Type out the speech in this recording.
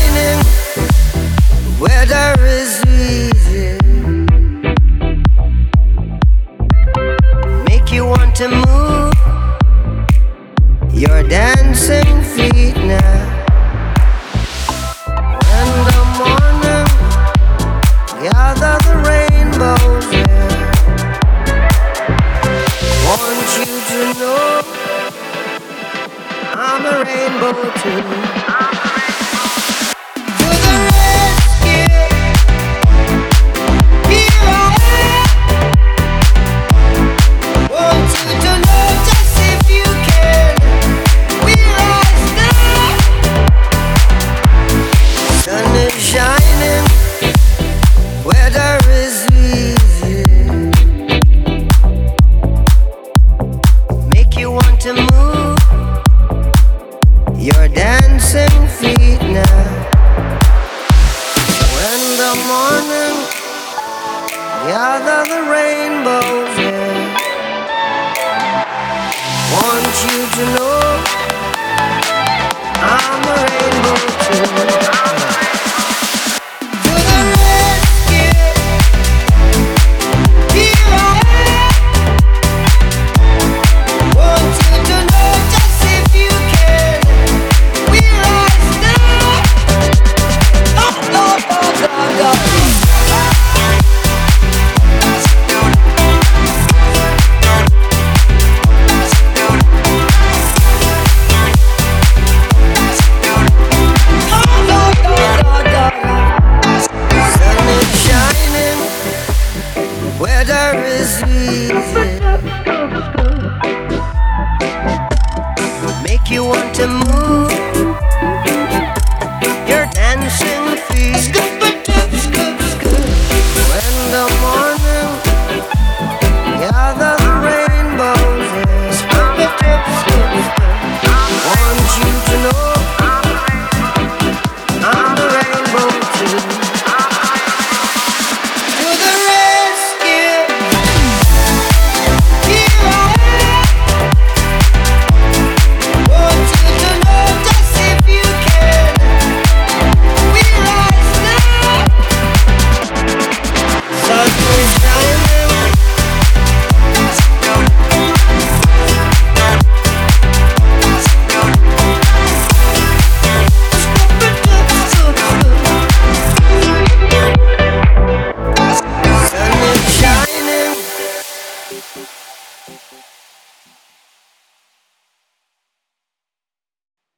shining, weather is easy. Make you want to move your dancing feet now. In the morning, gather the rainbows there. Want you to know I'm a rainbow too. Shining, weather is easy. Make you want to move your dancing feet now. When the morning, gather the rainbows there. Want you to know I'm a rainbow too. Weather is easy. Make you want to move